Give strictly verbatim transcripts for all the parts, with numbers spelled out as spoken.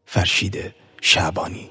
فرشید شعبانی.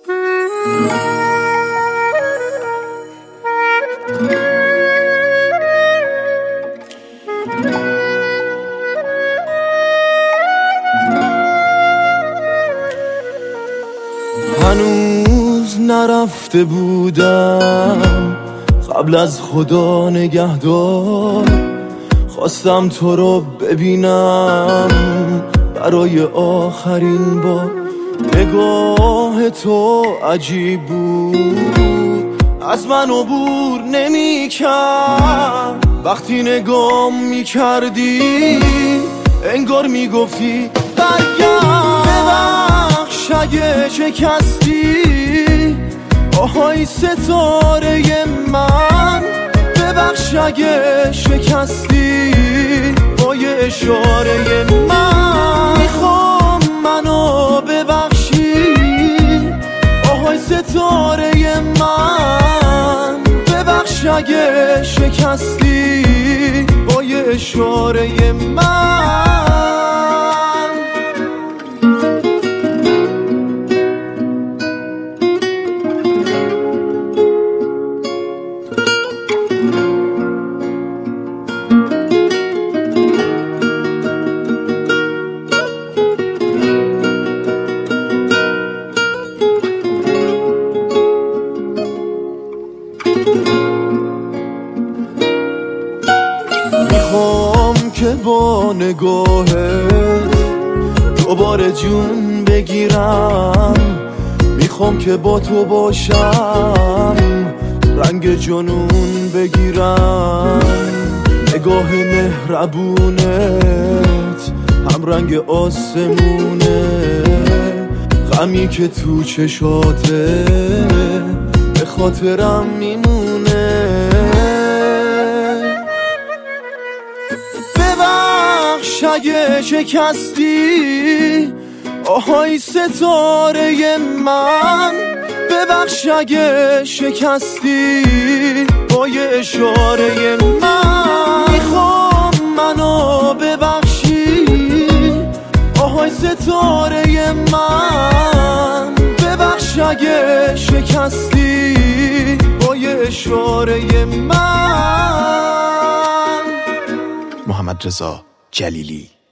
هنوز نرفته بودم قبل از خدا نگهدار، خواستم تو رو ببینم برای آخرین بار. نگاه تو عجیب بود، از من عبور نمی کرد. وقتی نگام می کردی انگار می گفتی برگرد. ببخش اگه شکستی آهای ستاره من، ببخش اگه شکستی با یه اشاره من. میخوام منو ببخشی آهای ستاره من، ببخش اگه شکستی با یه اشاره من. میخوام که با نگاهت دوباره جون بگیرم، میخوام که با تو باشم رنگ جنون بگیرم. نگاه مهربونت هم رنگ آسمونه، غمی که تو چشاته به خاطرم میمونه. ببخش اگه شکستی آهای ستاره من، ببخش اگه شکستی با یه اشاره من. میخوام منو ببخشی آهای ستاره من، ببخش اگه شکستی با یه اشاره من. محمد رضا جلیلی.